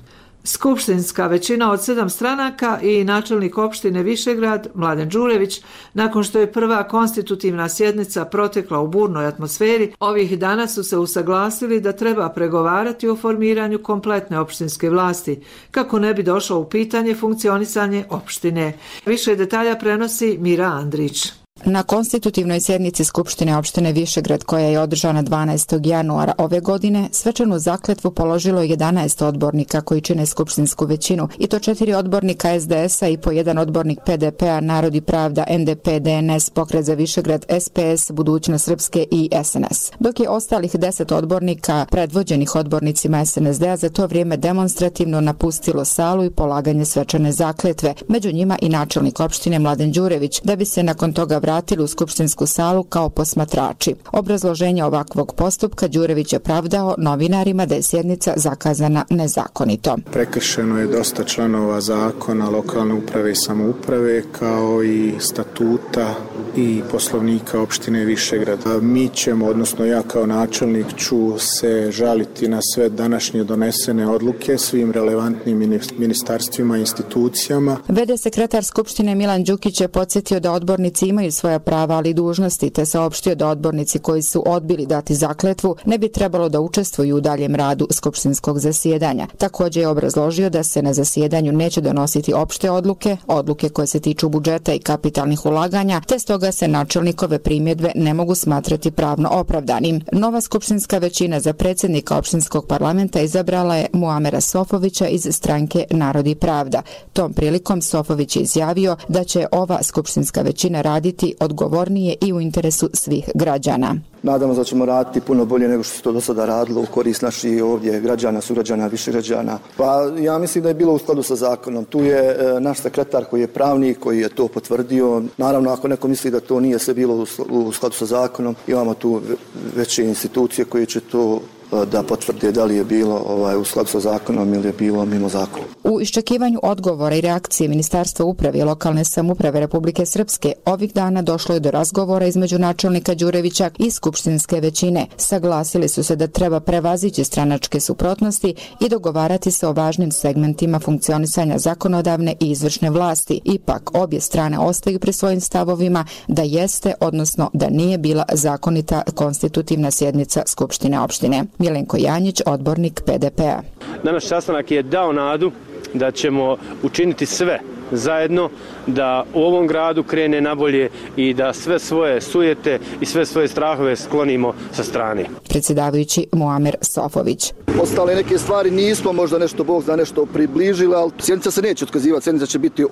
Skupštinska većina od 7 stranaka i načelnik opštine Višegrad Mladen Đurević, nakon što je prva konstitutivna sjednica protekla u burnoj atmosferi, ovih dana su se usaglasili da treba pregovarati o formiranju kompletne opštinske vlasti, kako ne bi došlo u pitanje funkcionisanje opštine. Više detalja prenosi Mira Andrić. Na konstitutivnoj sjednici Skupštine opštine Višegrad, koja je održana 12. januara ove godine, svečanu zakletvu položilo 11 odbornika koji čine skupštinsku većinu, i to 4 odbornika SDS-a i po 1 odbornik PDP-a, Narod i pravda, NDP, DNS, Pokret za Višegrad, SPS, Budućnost Srpske i SNS. Dok je ostalih 10 odbornika, predvođenih odbornicima SNSD-a, za to vrijeme demonstrativno napustilo salu i polaganje svečane zakletve, među njima i načelnik opštine Mladen Đurević, da bi se nakon toga vratili u skupštinsku salu kao posmatrači. Obrazloženje ovakvog postupka Đurević je pravdao novinarima da je sjednica zakazana nezakonito. Prekršeno je dosta članova zakona lokalne uprave i samouprave, kao i statuta i poslovnika opštine Višegrad. Mi ćemo, odnosno ja kao načelnik, ću se žaliti na sve današnje donesene odluke svim relevantnim ministarstvima i institucijama. VD sekretar Skupštine Milan Đukić je podsjetio da odbornici imaju svoja prava, ali i dužnosti, te saopštio da odbornici koji su odbili dati zakletvu ne bi trebalo da učestvuju u daljem radu skupštinskog zasjedanja. Također je obrazložio da se na zasjedanju neće donositi opšte odluke koje se tiču budžeta i kapitalnih ulaganja, te stoga se načelnikove primjedbe ne mogu smatrati pravno opravdanim. Nova skupštinska većina za predsjednika opštinskog parlamenta izabrala je Muamera Sofovića iz stranke Narod i pravda. Tom prilikom Sofović je izjavio da će ova skupštinska većina raditi odgovornije i u interesu svih građana. Nadamo se da ćemo raditi puno bolje nego što se to do sada radilo u korist naših ovdje građana, sugrađana, Višegrađana. Pa ja mislim da je bilo u skladu sa zakonom. Tu je naš sekretar koji je pravnik, koji je to potvrdio. Naravno, ako neko misli da to nije sve bilo u skladu sa zakonom, imamo tu veće institucije koje će to da potvrde da li je bilo u skladu sa zakonom ili je bilo mimo zakona. U iščekivanju odgovora i reakcije Ministarstva uprave i lokalne samouprave Republike Srpske ovih dana došlo je do razgovora između načelnika Đurevića i skupštinske većine. Saglasili su se da treba prevazići stranačke suprotnosti i dogovarati se o važnim segmentima funkcionisanja zakonodavne i izvršne vlasti. Ipak, obje strane ostaju pri svojim stavovima da jeste, odnosno da nije bila zakonita konstitutivna sjednica Skupštine opštine. Milenko Janjić, odbornik PDP-a. Naš sastanak je dao nadu da ćemo učiniti sve zajedno da u ovom gradu krene nabolje i da sve svoje sujete i sve svoje strahove sklonimo sa strane. Predsjedavajući Muamer Sofović. Ostale neke stvari nismo možda nešto, Bog zna, nešto približili, ali sjednica se neće otkazivati. Sjednica će biti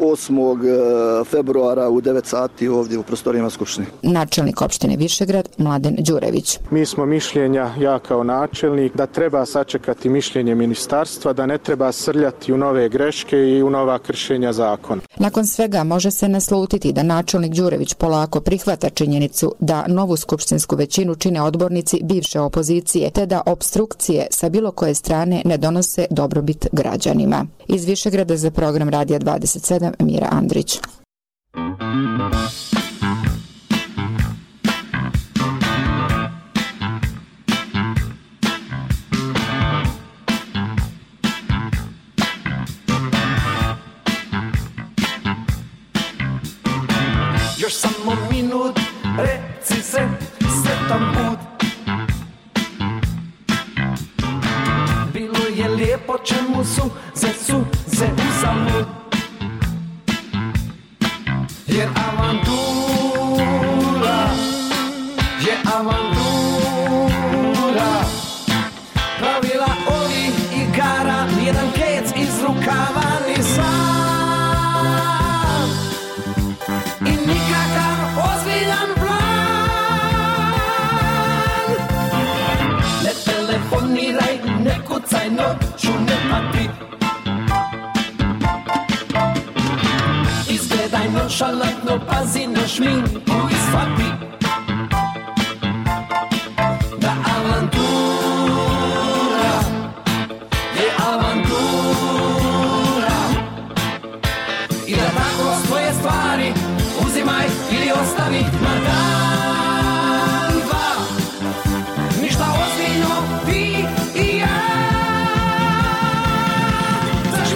8. februara u 9 sati ovdje u prostorijama Skupštine. Načelnik opštine Višegrad Mladen Đurević. Mi smo mišljenja, ja kao načelnik, da treba sačekati mišljenje ministarstva, da ne treba srljati u nove greške i u nova kršenja zakona. Nakon svega može se naslutiti da načelnik Đurević polako prihvata činjenicu da novu skupštinsku većinu čine odbornici bivše opozicije, te da opstrukcije sa bilo koje strane ne donose dobrobit građanima. Iz Višegrada za program Radija 27 Mira Andrić. Još samo minut, reci se, sretan put. Bilo je lijepo, čemu su ze uzalud. Jer avantura je avantura. Pravila ovih igara, nijedan kec iz rukava ni sam. I nikakav ozbiljan plan. Ne telefoniraj, ne kucaj noću, ne pati. Izgledaj nonšalantno, pazi na šminku i shvati da avantura je avantura. I da tako svoje stvari uzimaj ili ostavi na dan, dva. Ništa ozbiljno, ti i ja. Za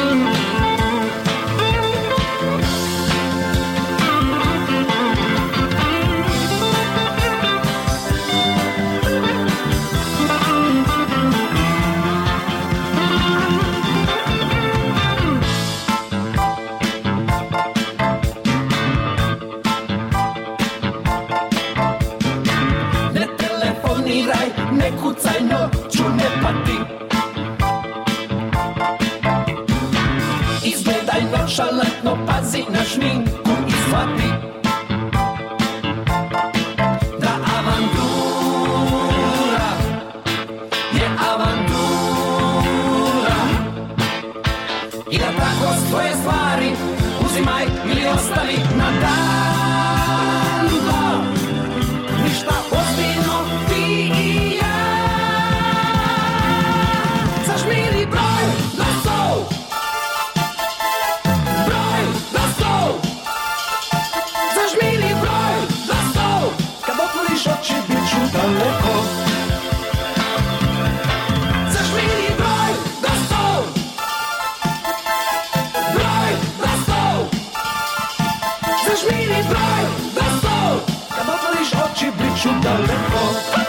Ne kucaj, noću ne pati. Izgledaj nonšalantno, pazi na šminku i shvati da avantura je avantura i da tako svoje stvari uzimaj ili ostavi na dan do. Ništa ozbiljno ti i zažmiri broj na stol. Broj na stol. Zažmiri broj na stol. Kad otvoriš oči bit ću daleko. Zažmiri broj na stol. Broj na stol. Zažmiri broj na stol. Kad otvoriš oči bit ću daleko.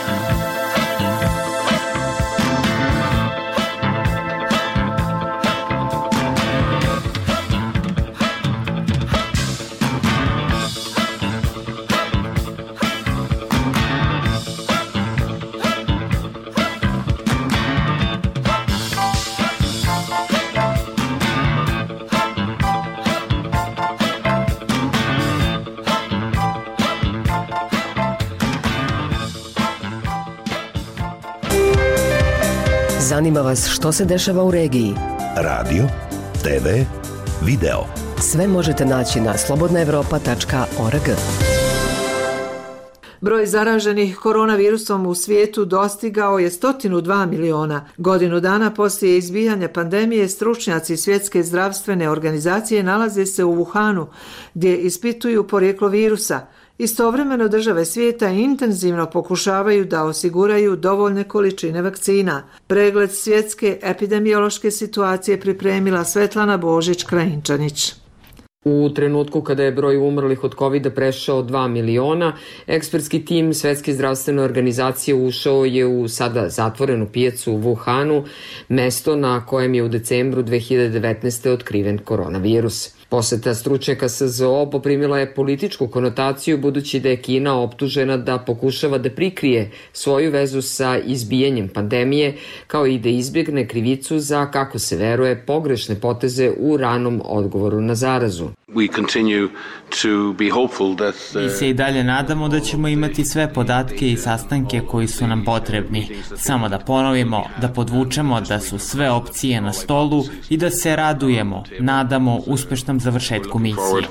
Zanima vas što se dešava u regiji? Radio, TV, video. Sve možete naći na slobodnaevropa.org. Broj zaraženih koronavirusom u svijetu dostigao je 102 miliona. Godinu dana poslije izbijanja pandemije, stručnjaci Svjetske zdravstvene organizacije nalaze se u Wuhanu, gdje ispituju porijeklo virusa. Istovremeno države svijeta intenzivno pokušavaju da osiguraju dovoljne količine vakcina. Pregled svjetske epidemiološke situacije pripremila Svetlana Božić-Krajinčanić. U trenutku kada je broj umrlih od COVID-a prešao 2 miliona, ekspertski tim Svetske zdravstvene organizacije ušao je u sada zatvorenu pijacu u Wuhanu, mesto na kojem je u decembru 2019. otkriven koronavirus. Poseta stručnjaka SZO poprimila je političku konotaciju budući da je Kina optužena da pokušava da prikrije svoju vezu sa izbijanjem pandemije, kao i da izbjegne krivicu za, kako se veruje, pogrešne poteze u ranom odgovoru na zarazu. Mi se i dalje nadamo da ćemo imati sve podatke i sastanke koji su nam potrebni. Samo da ponovimo, da podvučemo da su sve opcije na stolu i da se radujemo, nadamo uspešnom završetku misije.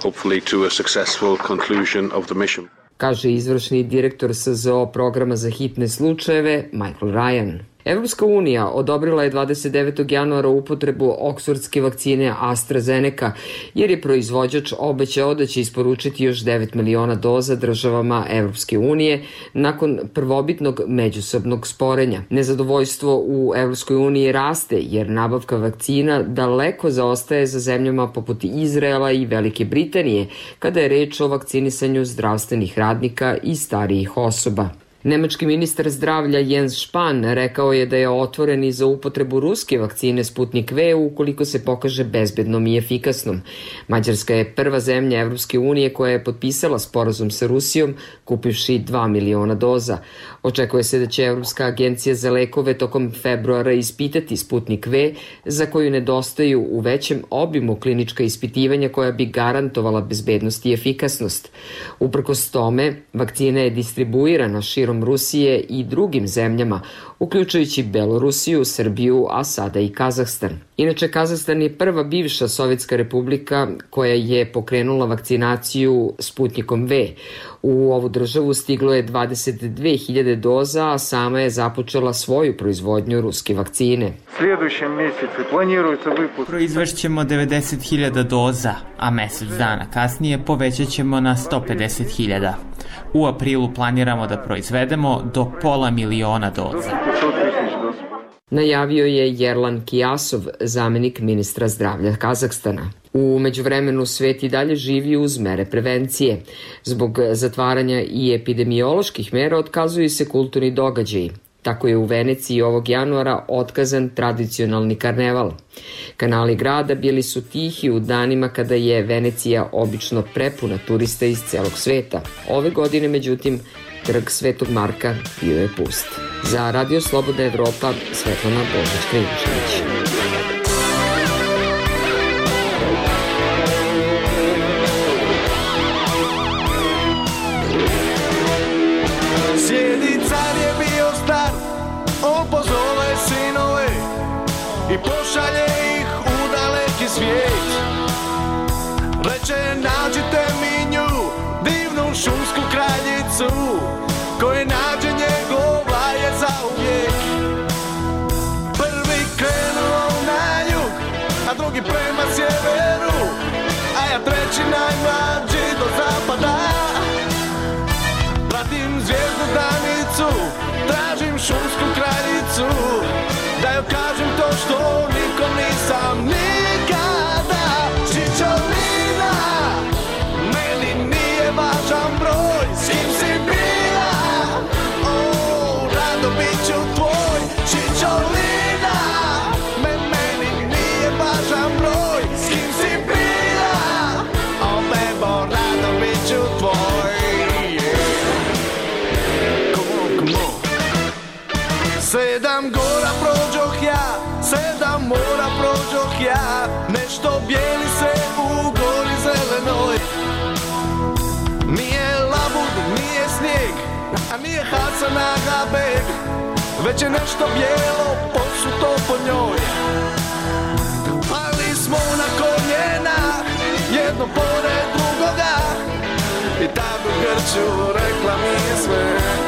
Kaže izvršni direktor SZO programa za hitne slučajeve Michael Ryan. Evropska unija odobrila je 29. januara upotrebu oksfordske vakcine AstraZeneca, jer je proizvođač obećao da će isporučiti još 9 miliona doza državama Evropske unije nakon prvobitnog međusobnog sporenja. Nezadovoljstvo u Evropskoj uniji raste, jer nabavka vakcina daleko zaostaje za zemljama poput Izraela i Velike Britanije, kada je reč o vakcinisanju zdravstvenih radnika i starijih osoba. Nemački ministar zdravlja Jens Spahn rekao je da je otvoren i za upotrebu ruske vakcine Sputnik V ukoliko se pokaže bezbednom i efikasnom. Mađarska je prva zemlja Evropske unije koja je potpisala sporazum sa Rusijom, kupivši 2 miliona doza. Očekuje se da će Evropska agencija za lekove tokom februara ispitati Sputnik V, za koju nedostaju u većem obimu klinička ispitivanja koja bi garantovala bezbednost i efikasnost. Uprkos tome, vakcina je distribuirana širom Rusije i drugim zemljama, uključujući Belorusiju, Srbiju, a sada i Kazahstan. Inače, Kazahstan je prva bivša Sovjetska republika koja je pokrenula vakcinaciju Sputnikom V. U ovu državu stiglo je 22.000 doza, a sama je započela svoju proizvodnju ruske vakcine. Proizvešćemo 90.000 doza, a mesec dana kasnije povećat ćemo na 150.000. U aprilu planiramo da proizvedemo do 500.000 doza. najavio je Jerlan Kijasov, zamenik ministra zdravlja Kazahstana. U međuvremenu svet i dalje živi uz mere prevencije. Zbog zatvaranja i epidemioloških mera otkazuju se kulturni događaji. Tako je u Veneciji ovog januara otkazan tradicionalni karneval. Kanali grada bili su tihi u danima kada je Venecija obično prepuna turista iz celog sveta. Ove godine, međutim, trg Svetog Marka bio je pust. Za Radio Slobodna Evropa, Svetlana Božić-Krivšnić. Pozove sinove i pošalje ih u daleki svijet. Reče, nađite mi nju, divnu šumsku kraljicu, koji nađe njegova je zauvijek. Prvi krenuo na jug, a drugi prema sjeveru, a ja treći najmlađi do zapada. Pratim zvijezdu danicu, tražim šumsku kraljicu, da joj kažem to što nikom nisam nikada. Čičolina, meni nije važan broj, s kim si bila, rado bit ću tvoj. Čičolina, meni nije važan broj, s kim si bila, bebo, rado bit ću tvoj. Sedam gora prođoh ja, sedam mora prođoh ja, nešto bijeli se u gori zelenoj. Nije labud, nije snijeg, a nije Hasan Agabek, već je nešto bijelo posuto po njoj. Pali smo na koljena, jedno pored drugoga, i tad u grču rekla mi je sve.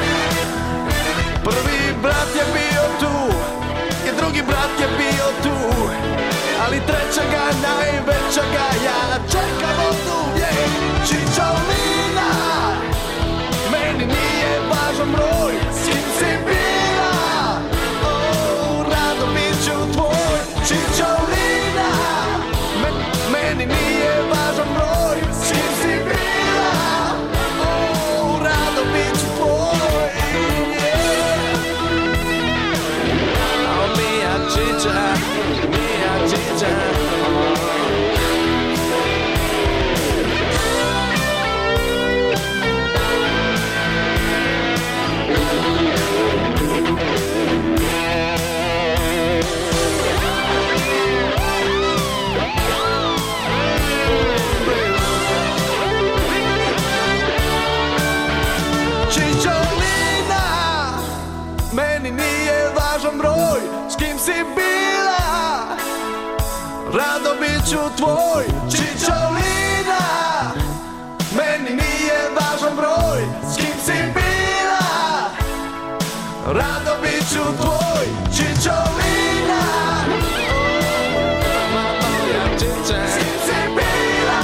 Prvi brat je bio tu i drugi brat je bio tu, ali trećega najvećega ja čekam od uvijek. Čičolina, meni nije važan broj, s kim si bila, rado bit ću tvoj. Čičolina, meni nije važan broj, s kim si bila, rado bit ću tvoj. Mia chicha. Čičolina, meni nije važan broj, s kim si bila, rado bit ću tvoj. Čičolina, meni nije važan broj, s kim si bila, rado bit ću tvoj. Čičolina, moja čiča, s kim si bila,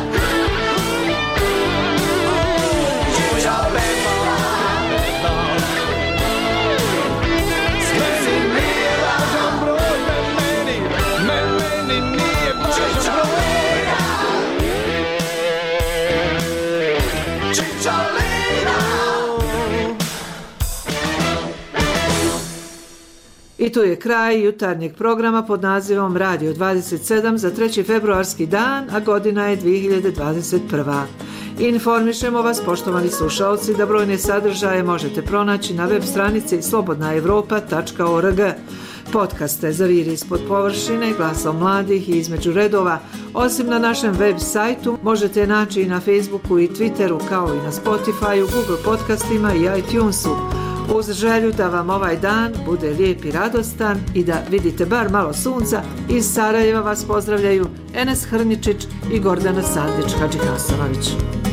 I tu je kraj jutarnjeg programa pod nazivom Radio 27 za 3. februarski dan, a godina je 2021. Informišemo vas, poštovani slušalci, da brojne sadržaje možete pronaći na web stranici slobodnaevropa.org. Podcaste za vir ispod površine, glasom mladih i između redova, osim na našem web sajtu, možete naći i na Facebooku i Twitteru, kao i na Spotifyu, Google podcastima i iTunesu. Uz želju da vam ovaj dan bude lijep i radostan i da vidite bar malo sunca, iz Sarajeva vas pozdravljaju Enes Hrničić i Gordana Sandić-Hadžihasonović.